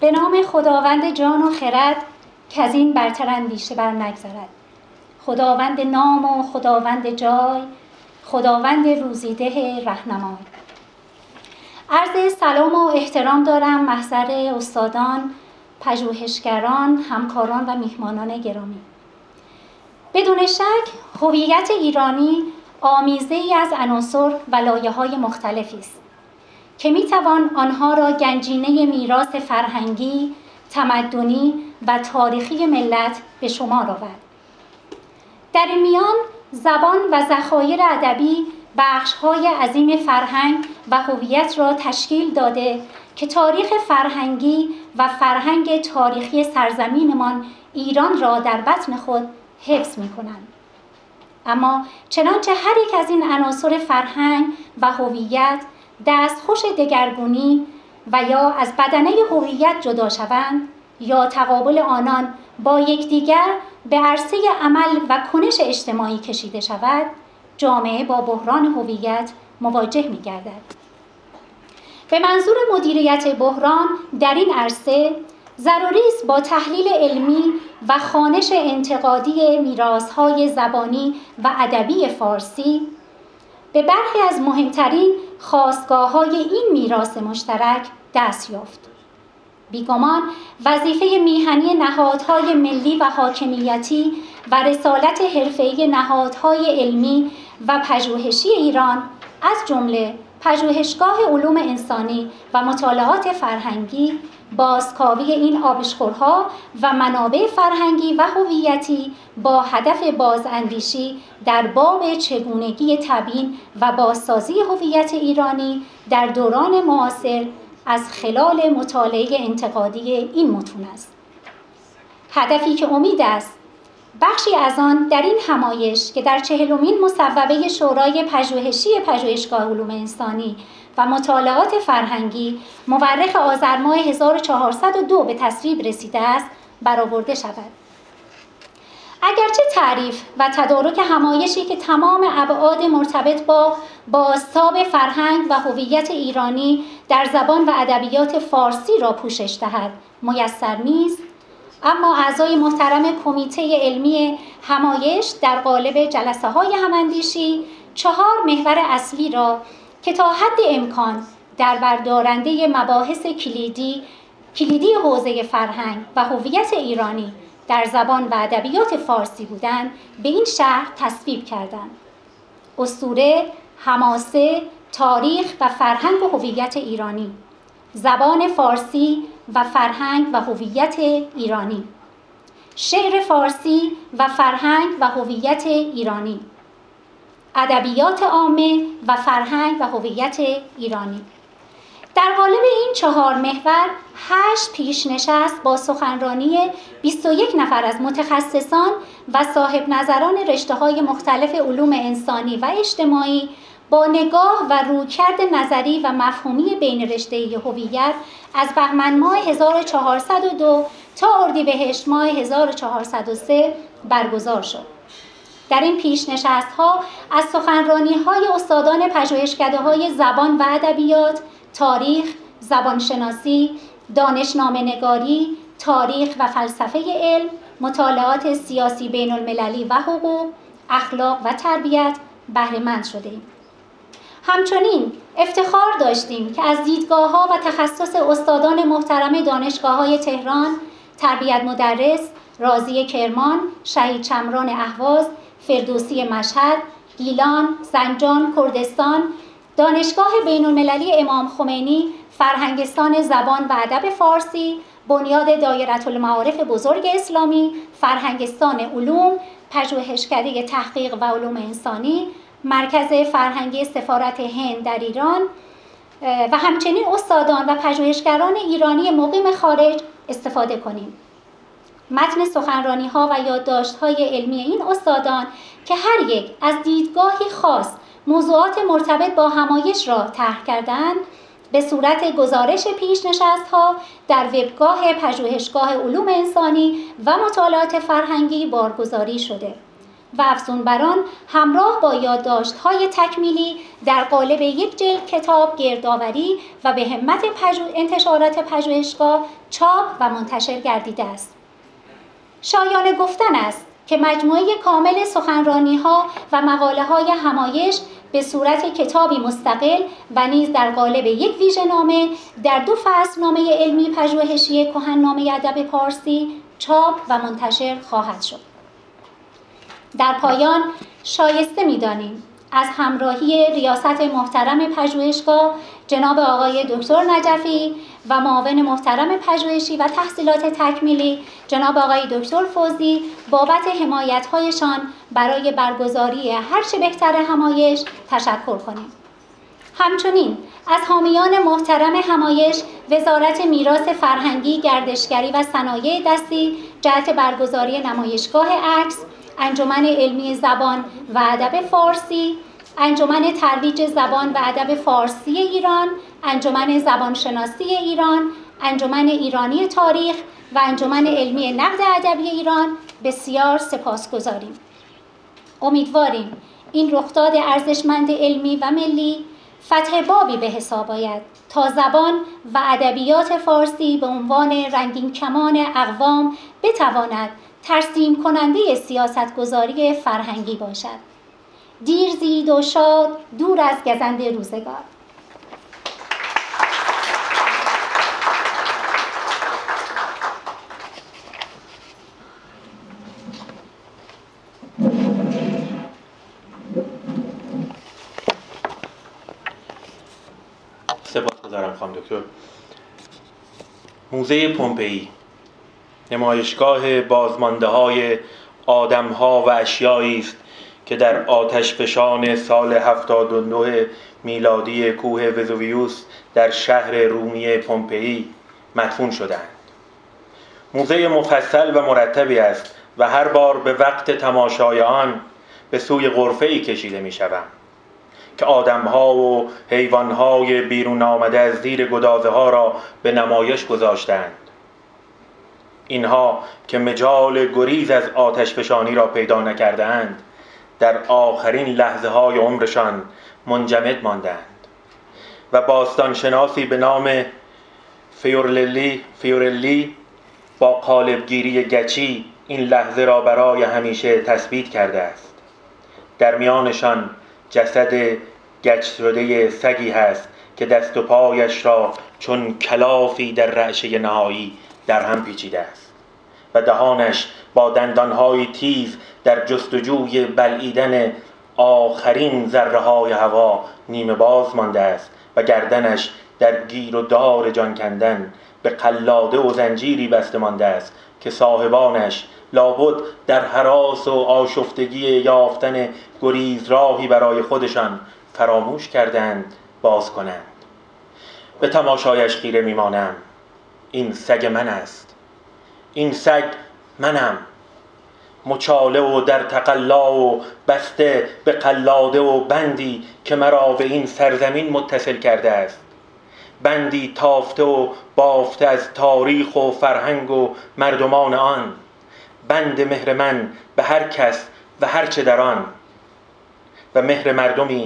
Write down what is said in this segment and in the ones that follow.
به نام خداوند جان و خرد که از این برتر اندیشه بر نگذرد. خداوند نام و خداوند جای، خداوند روزیده رهنمای. عرض سلام و احترام دارم محضر استادان، پژوهشگران، همکاران و میهمانان گرامی. بدون شک هویت ایرانی آمیزه‌ای از عناصر و لایه‌های مختلفی است که میتوان آنها را گنجینه میراث فرهنگی، تمدنی و تاریخی ملت به شمار آورد. در این میان زبان و ذخایر ادبی بخش‌های عظیم فرهنگ و هویت را تشکیل داده که تاریخ فرهنگی و فرهنگ تاریخی سرزمینمان ایران را در بطن خود حفظ می‌کنند. اما چنانچه هر یک از این عناصر فرهنگ و هویت دستخوش دگرگونی و یا از بدنه هویت جدا شوند یا تقابل آنان با یکدیگر به عرصه عمل و کنش اجتماعی کشیده شود، جامعه با بحران هویت مواجه می‌گردد. به منظور مدیریت بحران در این عرصه ضروری است با تحلیل علمی و خوانش انتقادی میراث‌های زبانی و ادبی فارسی به برخی از مهمترین خاستگاه‌های این میراث مشترک دست یافت. بیگمان وظیفه میهنی نهادهای ملی و حاکمیتی و رسالت حرفه‌ای نهادهای علمی و پژوهشی ایران از جمله پژوهشگاه علوم انسانی و مطالعات فرهنگی بازکاوی این آبشخورها و منابع فرهنگی و هویتی با هدف بازاندیشی در باب چگونگی تبیین و بازسازی هویت ایرانی در دوران معاصر از خلال مطالعه انتقادی این متون است. هدفی که امید است بخشی از آن در این همایش که در 40مین مصوبه شورای پژوهشی پژوهشگاه علوم انسانی و مطالعات فرهنگی مورخ آذر ماه 1402 به تصویب رسیده است برآورده شود. اگرچه تعریف و تدارک همایشی که تمام ابعاد مرتبط با بازتاب فرهنگ و هویت ایرانی در زبان و ادبیات فارسی را پوشش دهد میسر نیست، اما اعضای محترم کمیته علمی همایش در قالب جلسه‌های هماندیشی 4 محور اصلی را که تا حد امکان در بردارنده مباحث کلیدی حوزه فرهنگ و هویت ایرانی در زبان و ادبیات فارسی بودند به این شرح تصویب کردند: اسطوره، حماسه، تاریخ و فرهنگ و هویت ایرانی، زبان فارسی و فرهنگ و هویت ایرانی، شعر فارسی و فرهنگ و هویت ایرانی، ادبیات عامه و فرهنگ و هویت ایرانی. در قالب این 4 محور 8 پیشنشست با سخنرانی 21 نفر از متخصصان و صاحب نظران رشته‌های مختلف علوم انسانی و اجتماعی با نگاه و رویکرد نظری و مفهومی بین رشته هویت از بهمن ماه 1402 تا اردیبهشت ماه 1403 برگزار شد. در این پیشنشست‌ها از سخنرانی‌های استادان پژوهشکده‌های زبان و ادبیات، تاریخ، زبانشناسی، دانشنامه‌نگاری، تاریخ و فلسفه علم، مطالعات سیاسی بین‌المللی و حقوق، اخلاق و تربیت بهره‌مند شدیم. همچنین افتخار داشتیم که از دیدگاه‌ها و تخصص استادان محترم دانشگاه‌های تهران، تربیت مدرس، رازی کرمان، شهید چمران اهواز، فردوسی مشهد، گیلان، زنجان، کردستان، دانشگاه بین‌المللی امام خمینی، فرهنگستان زبان و ادب فارسی، بنیاد دایره المعارف بزرگ اسلامی، فرهنگستان علوم، پژوهشکده تحقیق و علوم انسانی، مرکز فرهنگی سفارت هند در ایران و همچنین استادان و پژوهشگران ایرانی مقیم خارج استفاده کنیم. متن سخنرانی‌ها و یادداشت‌های علمی این استادان که هر یک از دیدگاهی خاص موضوعات مرتبط با همایش را طرح کردند، به صورت گزارش پیشنشست‌ها در وبگاه پژوهشگاه علوم انسانی و مطالعات فرهنگی بارگذاری شده. و افزونبران همراه با یادداشت‌های تکمیلی در قالب یک جلد کتاب گردآوری و به همت انتشارات پژوهشگاه چاپ و منتشر گردیده است. شایان گفتن است که مجموعه کامل سخنرانی‌ها و مقاله‌های همایش به صورت کتابی مستقل و نیز در قالب یک ویژه‌نامه در 2 فصلنامه علمی پژوهشی کهن‌نامه ادب پارسی چاپ و منتشر خواهد شد. در پایان شایسته می‌دانیم از همراهی ریاست محترم پژوهشگاه جناب آقای دکتر نجفی و معاون محترم پژوهشی و تحصیلات تکمیلی جناب آقای دکتر فوزی بابت حمایت‌هایشان برای برگزاری هرچه بهتر همایش تشکر کنیم. همچنین از حامیان محترم همایش وزارت میراث فرهنگی، گردشگری و صنایع دستی جهت برگزاری نمایشگاه عکس، انجمن علمی زبان و ادب فارسی، انجمن ترویج زبان و ادب فارسی ایران، انجمن زبانشناسی ایران، انجمن ایرانی تاریخ و انجمن علمی نقد ادبی ایران بسیار سپاسگزاریم. امیدواریم این رخداد ارزشمند علمی و ملی فتح بابی به حساب آید تا زبان و ادبیات فارسی به عنوان رنگین کمان اقوام بتواند ترسیم کننده سیاستگذاری فرهنگی باشد. دیر زید و شاد دور از گزند روزگار. سپاسگزارم خانم دکتر. موزه پومپئی نمایشگاه بازمانده‌های آدم‌ها و اشیایی است که در آتشفشان سال 79 میلادی کوه وزوویوس در شهر رومی پومپئی مدفون شدند. موزه مفصل و مرتبی است و هر بار به وقت تماشای آن به سوی غرفه‌ای کشیده می‌شوم که آدم‌ها و حیوان‌های بیرون آمده از زیر گدازه‌ها را به نمایش گذاشتند. اینها که مجال گریز از آتشفشانی را پیدا نکردند در آخرین لحظه‌های عمرشان منجمد ماندند و باستانشناسی به نام فیورلی با قالبگیری گچی این لحظه را برای همیشه تثبیت کرده است. در میانشان جسد گچ شده سگی هست که دست و پایش را چون کلافی در رعشه نهایی در هم پیچیده است و دهانش با دندانهای تیز در جستجوی بلعیدن آخرین ذره‌های هوا نیمه باز مانده است و گردنش در گیر و دار جان کندن به قلاده و زنجیری بسته مانده است که صاحبانش لابد در هراس و آشفتگی یافتن گریز راهی برای خودشان فراموش کردند باز کنند. به تماشایش خیره میمانم. این سگ من است. این سگ منم، مچاله و در تقلا و بسته به قلاده و بندی که مرا به این سرزمین متصل کرده است، بندی تافته و بافته از تاریخ و فرهنگ و مردمان آن، بند مهر من به هر کس و هر چه در آن و مهر مردمی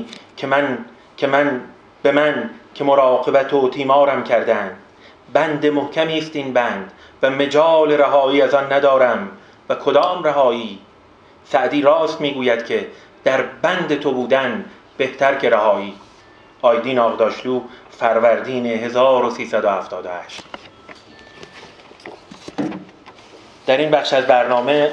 که من مراقبت و تیمارم کردند. بند محکمی است این بند و مجال رهایی از آن ندارم. و کدام رهایی؟ سعدی راست میگوید که در بند تو بودن بهتر که رهایی. آیدین آغداشلو، فروردین 1378. در این بخش از برنامه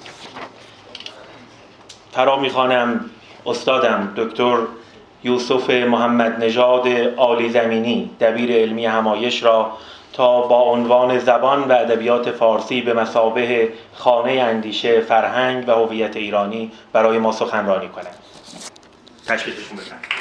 فرا میخوانم استادم دکتر یوسف محمد نژاد عالی زمینی دبیر علمی همایش را تا با عنوان زبان و ادبیات فارسی به مثابه خانه اندیشه، فرهنگ و هویت ایرانی برای ما سخنرانی کنند. تشریفتون بفرمایید.